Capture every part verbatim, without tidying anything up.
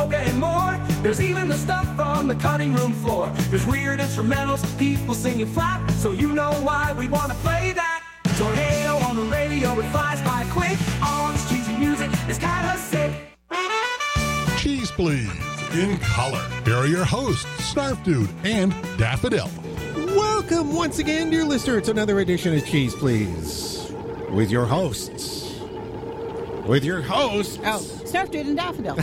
polka and more. There's even the stuff on the cutting room floor. There's weird instrumentals, people singing flap, so you know why we want to play that. Tornado on the radio, it flies by quick. All this cheesy music is kind of sick. Cheese Please, in color. Here are your hosts, Snarf Dude and Daffodil. Welcome once again, dear listener, to another edition of Cheese Please. With your hosts. With your hosts. Oh, Snarf Dude and Daffodil.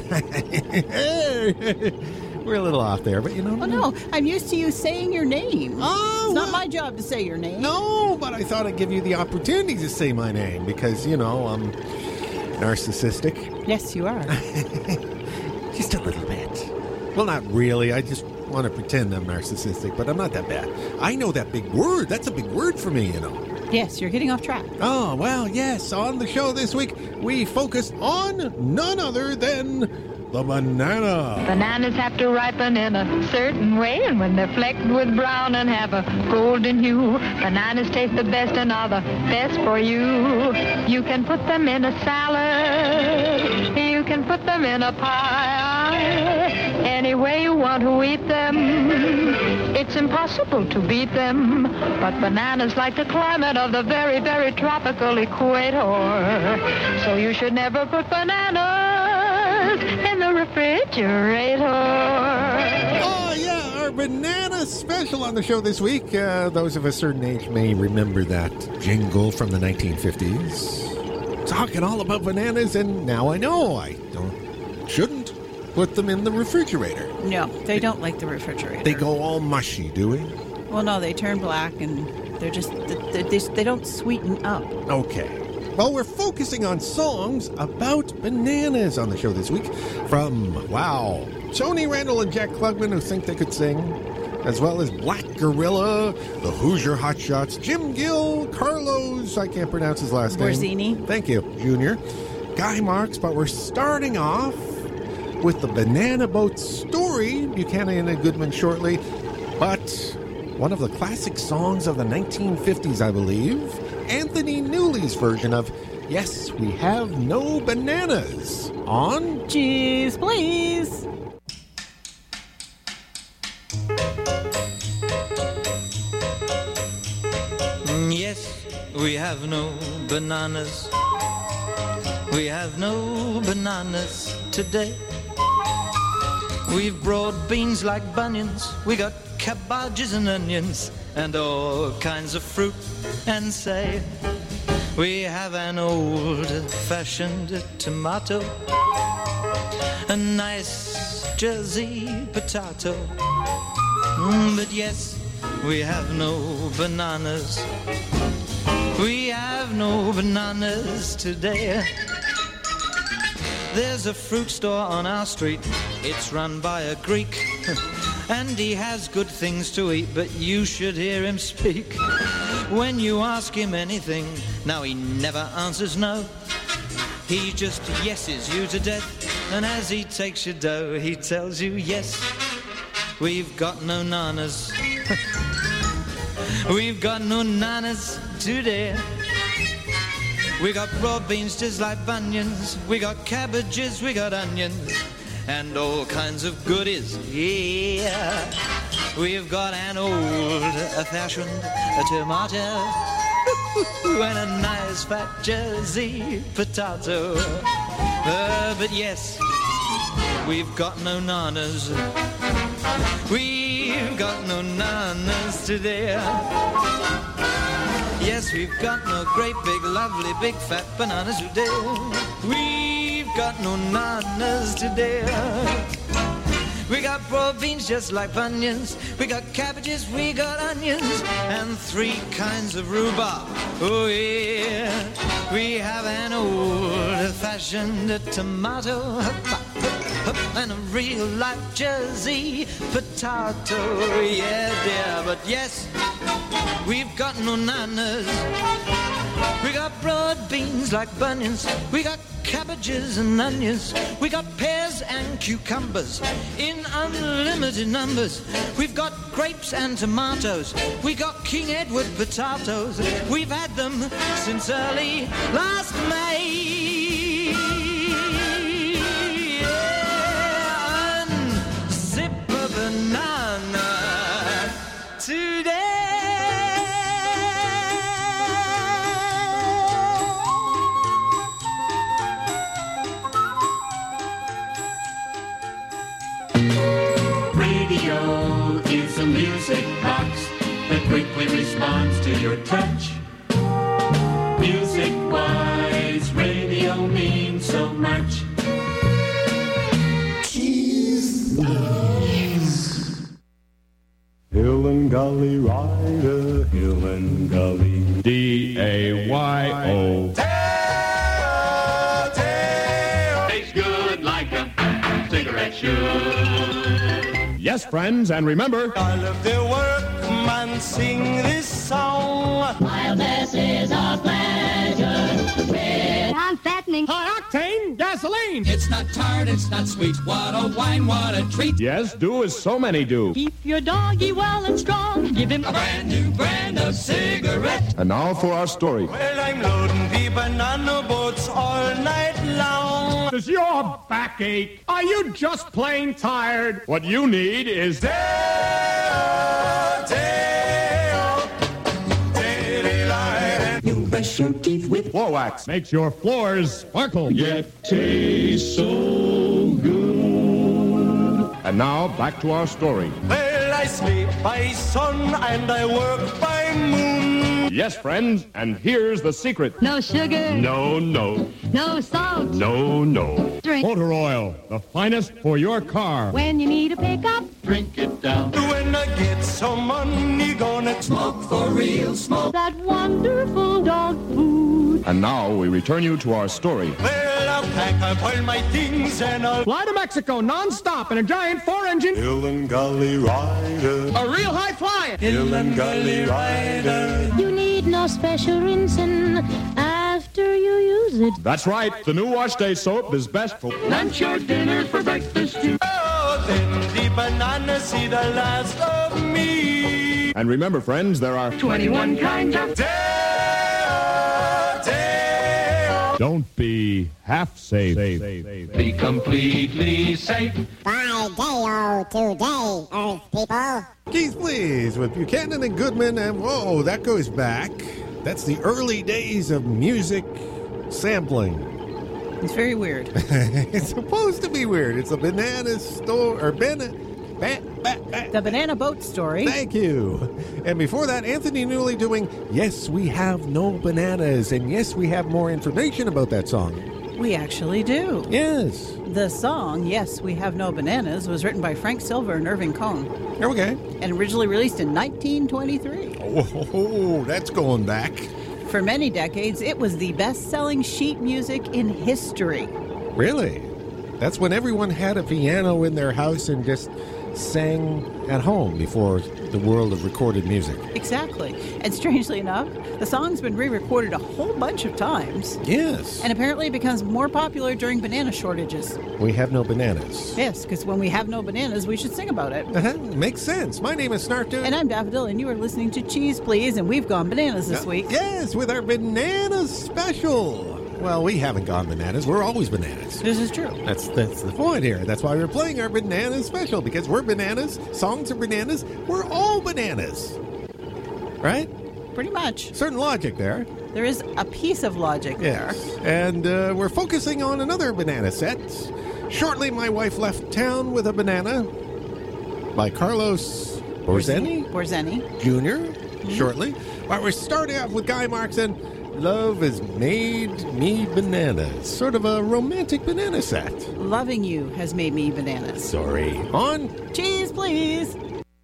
We're a little off there, but you know. Oh, no. I'm used to you saying your name. Oh, it's well, not my job to say your name. No, but I thought I'd give you the opportunity to say my name because, you know, I'm narcissistic. Yes, you are. Just a little bit. Well, not really. I just want to pretend I'm narcissistic, but I'm not that bad. I know that big word. That's a big word for me, you know. Yes, you're getting off track. Oh, well, yes. On the show this week, we focus on none other than the banana. Bananas have to ripen in a certain way, and when they're flecked with brown and have a golden hue, bananas taste the best and are the best for you. You can put them in a salad. You can put them in a pie. Any way you want to eat them. It's impossible to beat them. But bananas like the climate of the very, very tropical equator. So you should never put bananas in the refrigerator. Oh, yeah, our banana special on the show this week. Uh, those of a certain age may remember that jingle from the nineteen fifties. Talking all about bananas, and now I know I don't, shouldn't put them in the refrigerator. No, they don't like the refrigerator. They go all mushy, do we? Well, no, they turn black, and they're just, they, they, they don't sweeten up. Okay. Well, we're focusing on songs about bananas on the show this week from, wow, Tony Randall and Jack Klugman, who think they could sing, as well as Black Gorilla, the Hoosier Hotshots, Jim Gill, Carlos, I can't pronounce his last Borzini. name. Thank you, Junior. Guy Marks, but we're starting off with the Banana Boat Story, Buchanan and Goodman shortly, but one of the classic songs of the nineteen fifties, I believe, Anthony Newley's version of Yes, We Have No Bananas on Cheese Please. Yes, we have no bananas. We have no bananas today. We've broad beans like bunions. We got cabbages and onions and all kinds of fruit. And say, we have an old-fashioned tomato, a nice Jersey potato. Mm, but yes, we have no bananas. We have no bananas today. There's a fruit store on our street. It's run by a Greek. And he has good things to eat, but you should hear him speak. When you ask him anything, now he never answers no. He just yeses you to death. And as he takes your dough, he tells you, yes, we've got no nanas. We've got no nanas today. We got broad beans just like bunions. We got cabbages, we got onions, and all kinds of goodies, yeah. We've got an old-fashioned tomato and a nice fat Jersey potato. Uh, but yes, we've got no nanas. We've got no nanas today. Yes, we've got no great big lovely big fat bananas today. We've got no nanas today. We got broad beans just like bunions. We got cabbages, we got onions, and three kinds of rhubarb. Oh yeah, we have an old-fashioned tomato and a real life Jersey potato. Yeah, dear, but yes, we've got no nanas. We got broad beans like bunions. We got cabbages and onions. We got pears and cucumbers in unlimited numbers. We've got grapes and tomatoes. We got King Edward potatoes. We've had them since early last May. Yeah, Radio is a music box that quickly responds to your touch. Music-wise, radio means so much. Hill and Gully Rider, Hill and Gully, D A Y O. Tell, tell. Tastes good like a cigarette should. Yes, friends, and remember, All of the workmen sing this song. While this is our pleasure, with unfattening high-octane gasoline. It's not tart, it's not sweet. What a wine, what a treat. Yes, do as so many do. keep your doggy well and strong. Give him A brand new brand of cigarette. And now for our story. Well, I'm loading the banana boats all night long. Does your back ache? Are you just plain tired? What you need is Dale, Dale, Daylight. You brush your teeth with Floor Wax. Makes your floors sparkle. Yet tastes so good. And now, back to our story. Well, I sleep by sun and I work by moon. Yes, friends, and here's the secret. no sugar, No, no, no salt. no, no. Drink Motor oil, the finest for your car. when you need a pickup. Drink it down. When I get some money, gonna smoke for real smoke. That wonderful dog food. And now we return you to our story. Well, I'll pack up all my things and I'll Fly to Mexico non-stop in a giant four-engine. Hill and Gully Rider, A real high flying. Hill and Gully Rider. You need no special rinsing after you use it. That's right. The new Wash Day soap is best for Lunch or dinner for breakfast too. Oh, then the banana see the last of me. And remember, friends, there are twenty-one kinds of Dale, Dale. Don't be half safe. Be completely safe. By Deo today, Earth people. Keith Please with Buchanan and Goodman, and whoa, that goes back. That's the early days of music sampling. It's very weird. It's supposed to be weird. It's a banana store, or banana, ba, ba, ba. The Banana Boat Story. Thank you. And before that, Anthony Newley doing Yes, We Have No Bananas. And yes, we have more information about that song. We actually do. Yes. The song, Yes, We Have No Bananas, was written by Frank Silver and Irving Cohn Okay. and originally released in nineteen twenty-three. Oh, that's going back. For many decades, it was the best-selling sheet music in history. Really? That's when everyone had a piano in their house and just sang at home before the world of recorded music. Exactly. And strangely enough, the song's been re-recorded a whole bunch of times. Yes. And apparently it becomes more popular during banana shortages. We have no bananas. Yes, because when we have no bananas, we should sing about it. Uh-huh. Makes sense. My name is Snark Dude. And I'm Daffodil, and you are listening to Cheese Please, and we've gone bananas this Uh, week. Yes, with our banana special. Well, we haven't gone bananas. We're always bananas. This is true. That's that's the point here. That's why we're playing our banana special, because we're bananas. Songs are bananas. We're all bananas. Right? Pretty much. Certain logic there. There is a piece of logic there. Yes. And uh, we're focusing on another banana set. Shortly, My Wife Left Town with a Banana by Carlos Borzeni Borzeni. Junior Shortly. But we're starting off with Guy Marks and Love Has Made Me Bananas. Sort of a romantic banana set. Loving You Has Made Me Bananas. Sorry. On Cheese, please.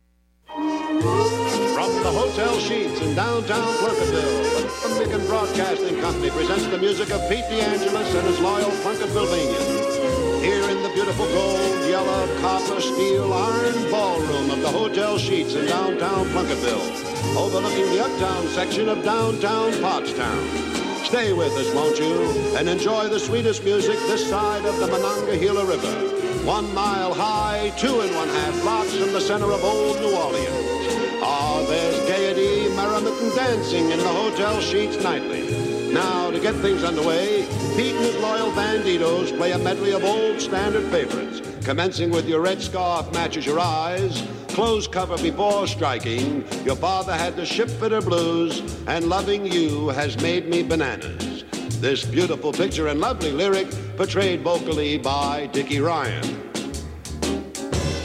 From the Hotel Sheets in downtown Plunketville, the Beacon Broadcasting Company presents the music of Pete DeAngelis and his loyal Plunketvilleanians. Here in the beautiful gold, yellow, copper, steel, iron ballroom of the Hotel Sheets in downtown Plunketville, overlooking the uptown section of downtown Pottstown. Stay with us, won't you, and enjoy the sweetest music this side of the Monongahela River. One mile high, two and one half blocks from the center of old New Orleans. Ah, there's gaiety, merriment, and dancing in the Hotel Sheets nightly. Now, to get things underway, Pete and his loyal banditos play a medley of old standard favorites, commencing with Your Red Scarf Matches Your Eyes, Clothes Cover Before Striking, Your Father Had the Shipfitter Blues, and Loving You Has Made Me Bananas. This beautiful picture and lovely lyric portrayed vocally by Dickie Ryan.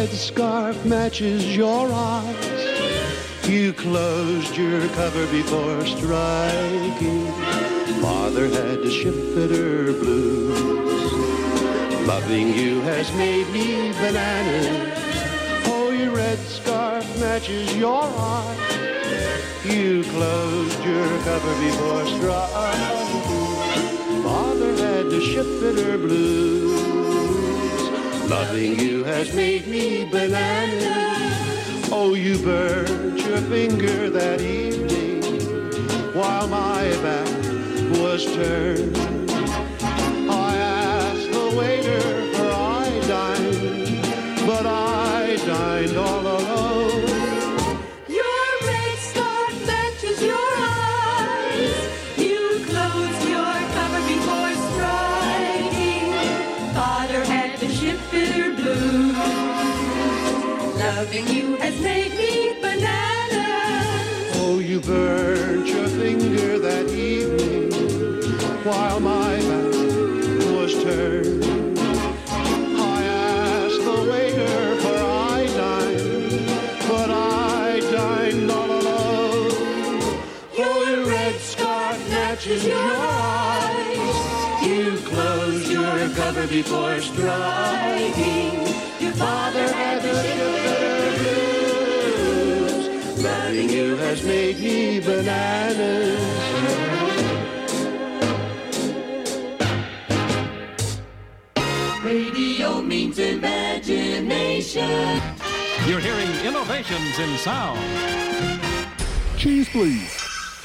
red scarf matches your eyes. You closed your cover before striking. Father had the shipfitter blues. Loving you has made me bananas. Oh, your red scarf matches your eyes. You closed your cover before striking. Father had the shipfitter blues. Loving you has made me bananas. Oh, you burned your finger that evening while my back was turned. I asked the waiter for iodine, but I dined all alone. Your red scarf matches your eyes. You closed your cover before striking. Father had the shipfitter blues. Loving you has made me bananas. Oh, you burned your finger that evening while my back was turned. I asked the waiter for iodine, but I dined all alone. Oh, your red scarf matches your eyes. You closed your cover before striking. Your father had the shipfitter blues. Loving you has made me bananas. Radio means imagination. You're hearing innovations in sound. Cheese, please.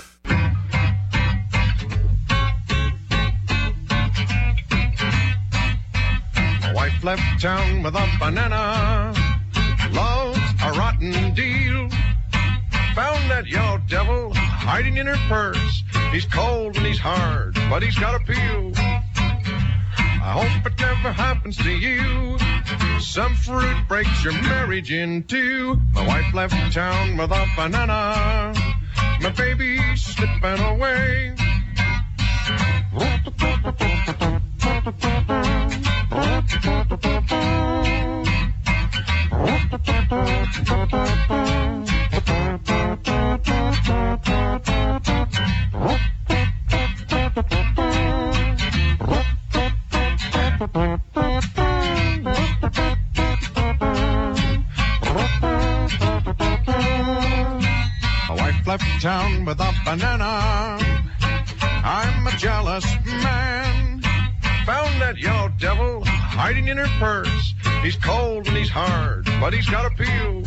My wife left town with a banana. Love's a rotten deal. Found that yellow devil hiding in her purse. He's cold and he's hard, but he's got appeal. I hope it never happens to you. Some fruit breaks your marriage in two. My wife left town with a banana. My baby's slipping away. My wife left town with a banana. I'm a jealous man. Found that yellow devil hiding in her purse. He's cold and he's hard, but he's got appeal.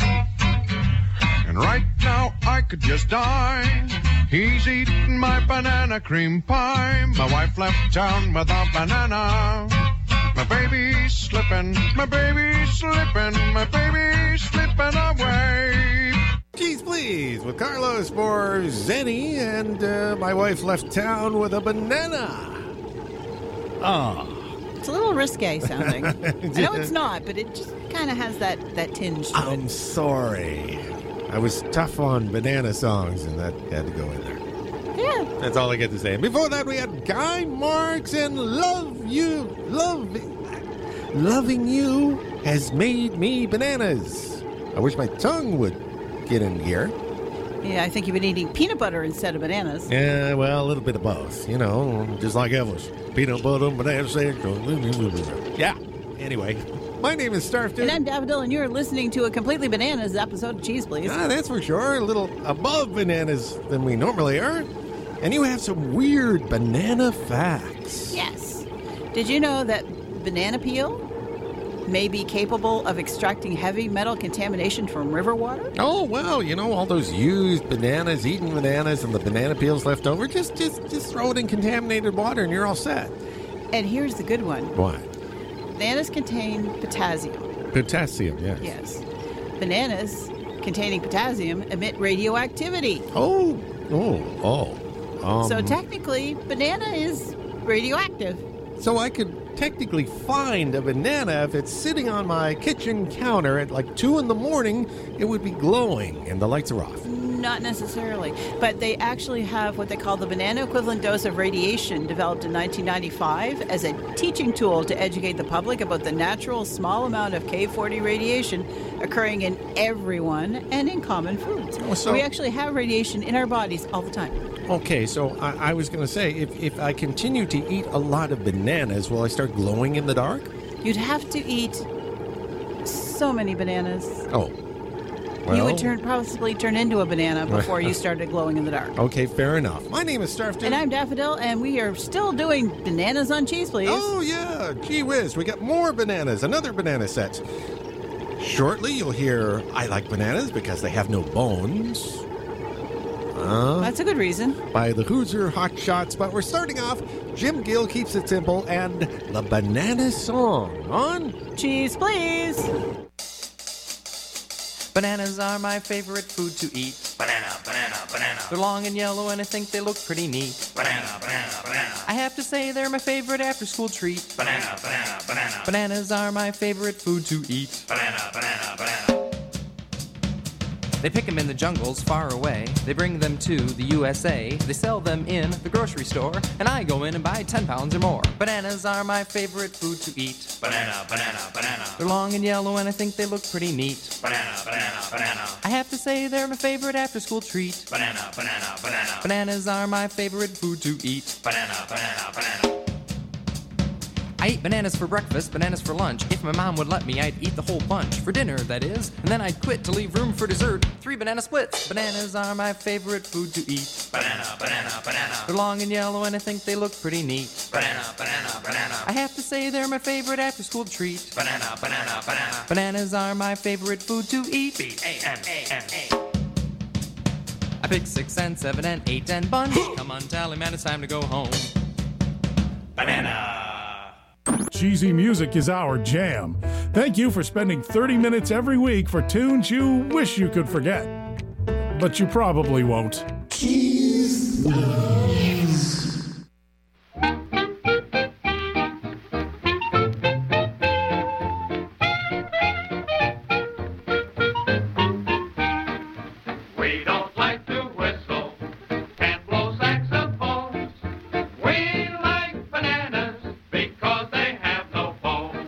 And right now I could just die. He's eating my banana cream pie. My wife left town with a banana. My baby's slipping, my baby's slipping, my baby's slipping away. Cheese, please, with Carlos for Zenny, and uh, my wife left town with a banana. Ah. It's a little risque sounding. I know it's not, but it just kind of has that, that tinge to I'm it. sorry. I was tough on banana songs, and that had to go in there. Yeah. That's all I get to say. And before that, we had Guy Marks and Love You. Love, loving you has made me bananas. I wish my tongue would get in here. Yeah, I think you've been eating peanut butter instead of bananas. Yeah, well, a little bit of both. You know, just like Elvis. Peanut butter, banana shake. Yeah. Anyway, my name is Starf Dude. And I'm Daffodil, and you're listening to a completely bananas episode of Cheese, Please. Ah, that's for sure. A little above bananas than we normally are. And you have some weird banana facts. Yes. Did you know that banana peel may be capable of extracting heavy metal contamination from river water? Oh, well, you know, all those used bananas, eaten bananas, and the banana peels left over, just, just, just throw it in contaminated water and you're all set. And here's the good one. What? Bananas contain potassium. Potassium, yes. Yes. Bananas containing potassium emit radioactivity. Oh, oh, oh. Um, so technically, banana is radioactive. So I could technically find a banana if it's sitting on my kitchen counter at like two in the morning, it would be glowing and the lights are off. not necessarily. But they actually have what they call the banana equivalent dose of radiation, developed in nineteen ninety-five as a teaching tool to educate the public about the natural small amount of K forty radiation occurring in everyone and in common foods. Oh, so- we actually have radiation in our bodies all the time. Okay, so I, I was going to say, if, if I continue to eat a lot of bananas, will I start glowing in the dark? You'd have to eat so many bananas. Oh. Well, you would turn possibly turn into a banana before you started glowing in the dark. Okay, fair enough. My name is Starfton. And I'm Daffodil, and we are still doing bananas on cheese, please. Oh, yeah. Gee whiz, we got more bananas, another banana set. Shortly, you'll hear I like bananas because they have no bones. Uh, That's a good reason. By the Hoosier Hot Shots, but we're starting off. Jim Gill Keeps It Simple and the Banana Song on Cheese, please. Bananas are my favorite food to eat. Banana, banana, banana. They're long and yellow and I think they look pretty neat. Banana, banana, banana. I have to say they're my favorite after-school treat. Banana, banana, banana. Bananas are my favorite food to eat. Banana, banana, banana. They pick them in the jungles far away. They bring them to the U S A. They sell them in the grocery store. And I go in and buy ten pounds or more. Bananas are my favorite food to eat. Banana, banana, banana. They're long and yellow and I think they look pretty neat. Banana, banana, banana. I have to say they're my favorite after-school treat. Banana, banana, banana. Bananas are my favorite food to eat. Banana, banana, banana. I eat bananas for breakfast, bananas for lunch. If my mom would let me, I'd eat the whole bunch. For dinner, that is. And then I'd quit to leave room for dessert. Three banana splits. Bananas are my favorite food to eat. Banana, banana, banana. They're long and yellow and I think they look pretty neat. Banana, banana, banana. I have to say they're my favorite after-school treat. Banana, banana, banana. Bananas are my favorite food to eat. B A N A N A. I pick six and seven and eight and bunch. Come on, tally man, it's time to go home. Banana. Cheesy music is our jam. Thank you for spending thirty minutes every week for tunes you wish you could forget. But you probably won't. Cheese. We don't like to whistle, can't blow saxophones. We like bananas because they have no bones.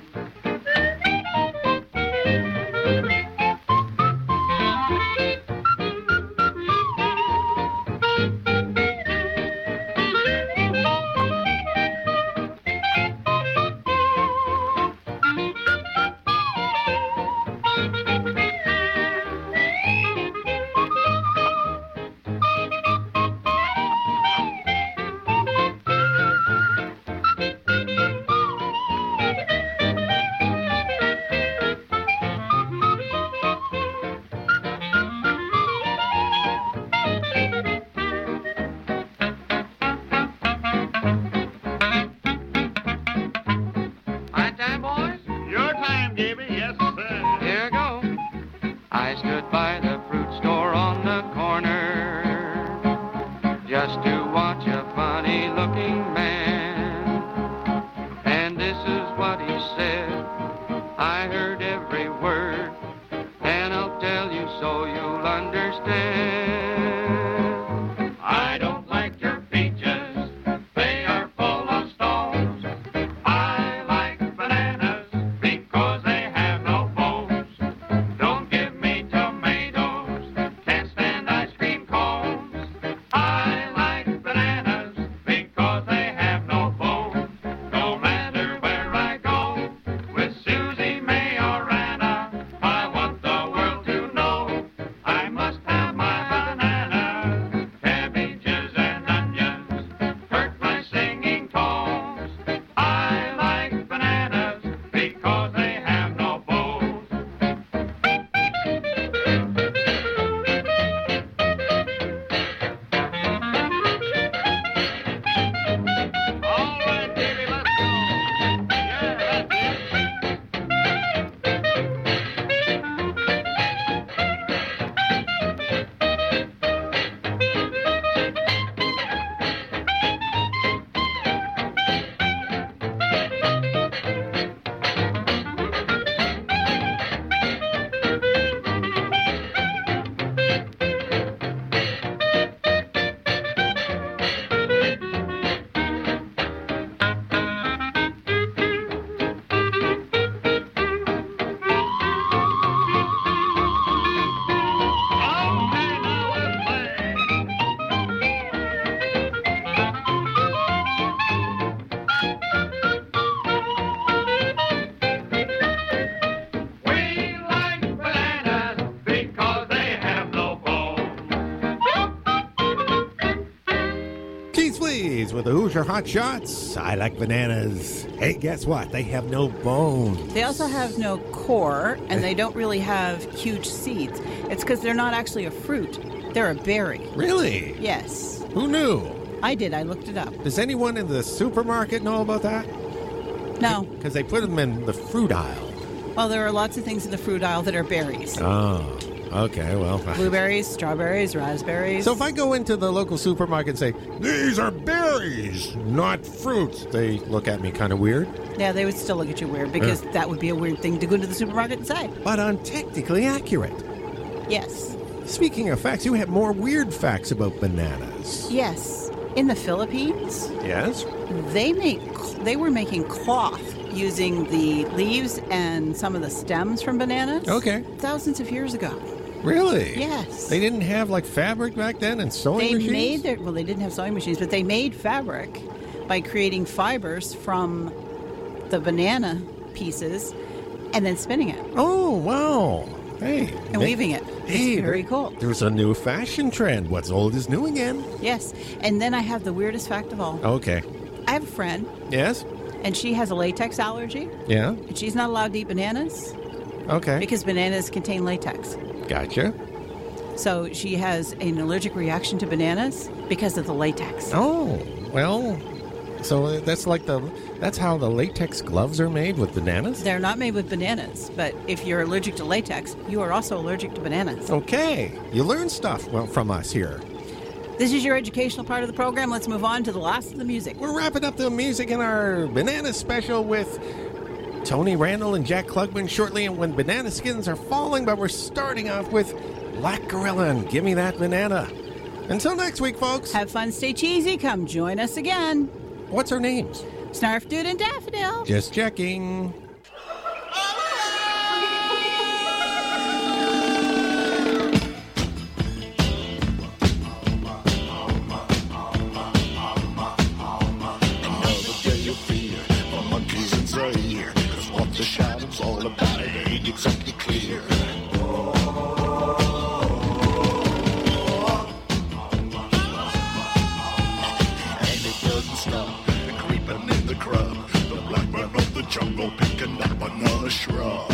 Please with the Hoosier Hot Shots. I like bananas. Hey, guess what? They have no bones. They also have no core, and they don't really have huge seeds. It's because they're not actually a fruit. They're a berry. Really? Yes. Who knew? I did. I looked it up. Does anyone in the supermarket know about that? No. Because they put them in the fruit aisle. Well, there are lots of things in the fruit aisle that are berries. Oh, okay, well. Blueberries, strawberries, raspberries. So if I go into the local supermarket and say, these are berries, not fruits, they look at me kind of weird. Yeah, they would still look at you weird because Yeah. that would be a weird thing to go into the supermarket and say. But I'm technically accurate. Yes. Speaking of facts, you have more weird facts about bananas. Yes. In the Philippines, Yes? they make they were making cloth using the leaves and some of the stems from bananas. Okay. Thousands of years ago. Really? Yes. They didn't have like fabric back then and sewing They machines? made their well, they didn't have sewing machines, but they made fabric by creating fibers from the banana pieces and then spinning it Oh, wow. Hey. and weaving it. Hey, It's very there- cool. There's a new fashion trend. What's old is new again. Yes. And then I have the weirdest fact of all. Okay. I have a friend, Yes? and she has a latex allergy, Yeah? and she's not allowed to eat bananas Okay. because bananas contain latex. Gotcha. So she has an allergic reaction to bananas because of the latex. Oh, well, so that's like the, that's how the latex gloves are made with bananas? They're not made with bananas, but if you're allergic to latex, you are also allergic to bananas. Okay. You learn stuff well, from us here. This is your educational part of the program. Let's move on to the last of the music. We're wrapping up the music in our banana special with Tony Randall and Jack Klugman shortly, and when banana skins are falling, but we're starting off with Black Gorilla and Give Me That Banana. Until next week, folks. Have fun, stay cheesy. Come join us again. What's our names? Snarf Dude and Daffodil. Just checking. The shadow's all about it ain't exactly clear. And it doesn't stop creeping in the crowd. The black man of the jungle picking up another shrub.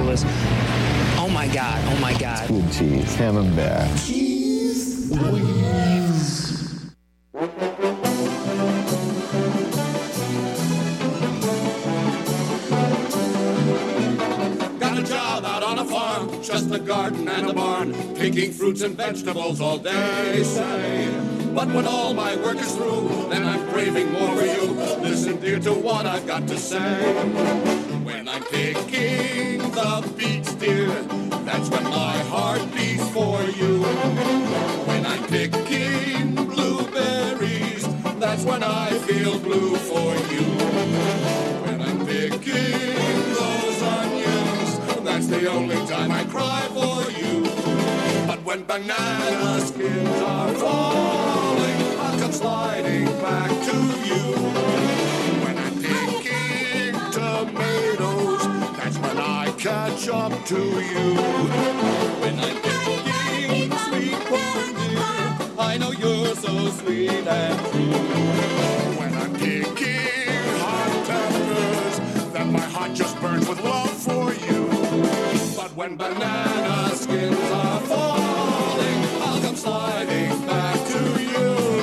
Angeles. Oh my God, oh my God. Good cheese, camembert. Cheese whiz. Got a job out on a farm, just a garden and a barn, picking fruits and vegetables all day, say. But when all my work is through, then I'm craving more for you. Listen, dear, to what I've got to say. When I'm picking the beets, dear, that's when my heart beats for you. When I'm picking blueberries, that's when I feel blue for you. When I'm picking those onions, that's the only time I cry for you. But when banana skins are falling, I'll come sliding back to you. When I'm picking tomatoes, that's when I catch up to you. When I'm picking sweet corn, dear, I know you're so sweet and true. When I'm picking hot peppers, then my heart just burns with love for you. But when banana skins are falling, I'll come sliding back to you.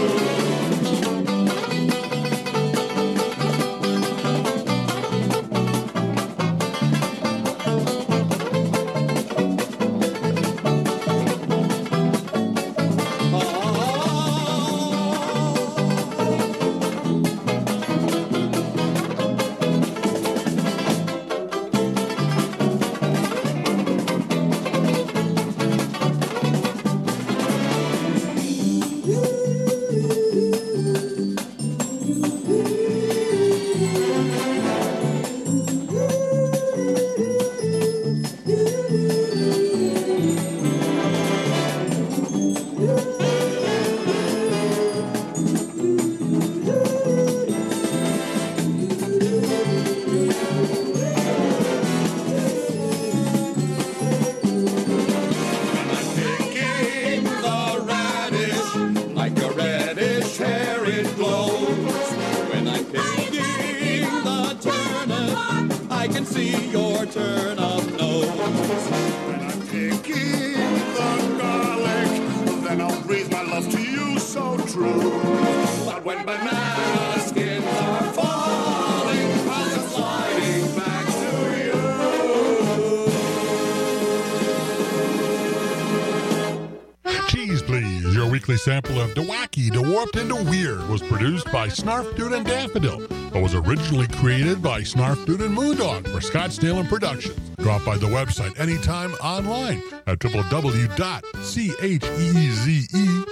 Sample of DeWacky, DeWarped, and DeWeird was produced by Snarf Dude and Daffodil, but was originally created by Snarf Dude and Moondog for Scottsdale and Productions. Drop by the website anytime online at w w w dot cheezepleeze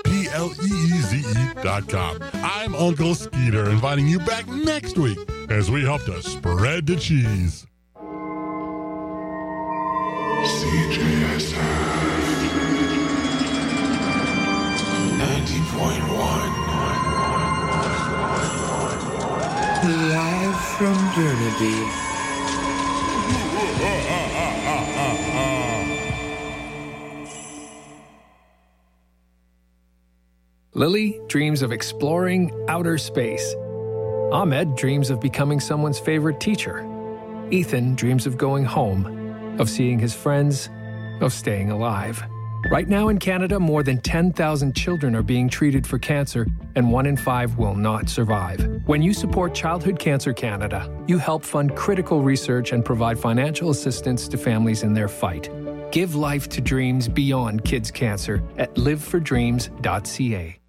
dot com. I'm Uncle Skeeter, inviting you back next week as we help to spread the cheese. C J S F ninety point one. Live from Burnaby. Lily dreams of exploring outer space. Ahmed dreams of becoming someone's favorite teacher. Ethan dreams of going home, of seeing his friends, of staying alive. Right now in Canada, more than ten thousand children are being treated for cancer, and one in five will not survive. When you support Childhood Cancer Canada, you help fund critical research and provide financial assistance to families in their fight. Give life to dreams beyond kids' cancer at live for dreams dot c a.